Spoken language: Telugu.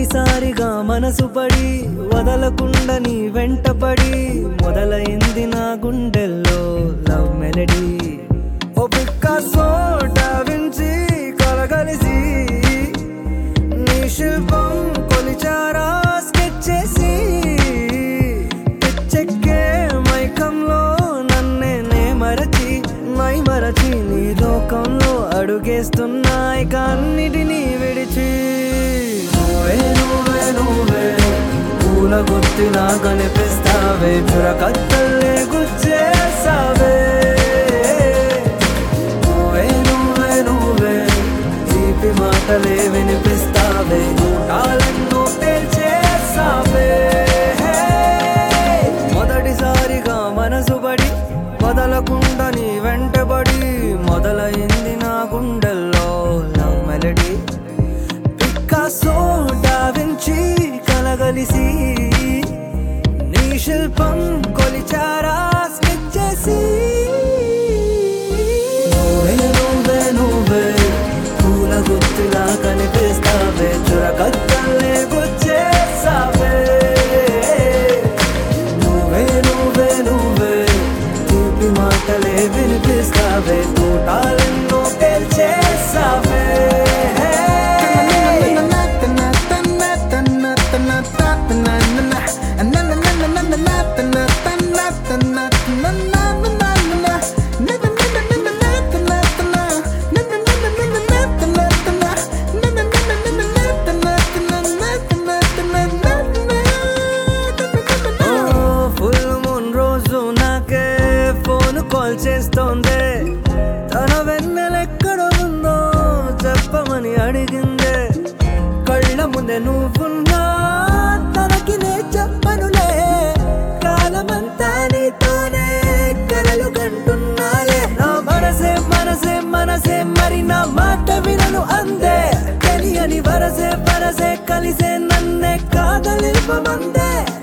మొదటిసారిగా మనసు పడి వదలకుండా నీ వెంటపడి మొదలైంది నా గుండెల్లో లవ్ మెలడీ. ఓ పికాసో డావించి కలగలిసి నీ శిల్పం కొలిచారా స్కెచ్ చేసి పిచ్చెక్కే మైకంలో నన్నే మరచి నీ లోకంలో అడుగేస్తున్నాయి కన్నిటినీ విడిచి. నువ్వే నువ్వే నువ్వే పూల గుర్తిలా కనిపిస్తావే చురకత్తల్లే గుచ్చేసావే. నువ్వే నువ్వే నువ్వే తీపి మాటలే వినిపిస్తావే ఊటాలెన్నో పేల్చేసావే. మొదటిసారిగా మనసు పడి వదలకుండా నీ వెంటబడి మొదలైంది నా గుండెల్లో లవ్ మెలడీ. పికాసో డావించి కలగలిసి నీ శిల్పం కొలిచారా స్కెచ్ చేసి. నువ్వే నువ్వే నువ్వే పూల గుత్తిలా కనిపిస్తావే చురకత్తల్లే గుచ్చేసావే. నువ్వే నువ్వే నువ్వే తీపి మాటలే వినిపిస్తావే తోటాలెన్నో పేల్చేసావే. కాల్ చేస్తోందే తన వెన్నెలెక్కడ ఉందో చెప్పమని అడిగిందే. కళ్ళ ముందే నువ్వున్నా తనకి నే చెప్పనులే కాలమంతా నీతోనే కలలు కంటున్నాలే. నా మనసే మనసే మనసే మరి నా మాట వినను అందే. తెలియని వరసే వరసే కలిసే నన్నే కాదలిపమందే.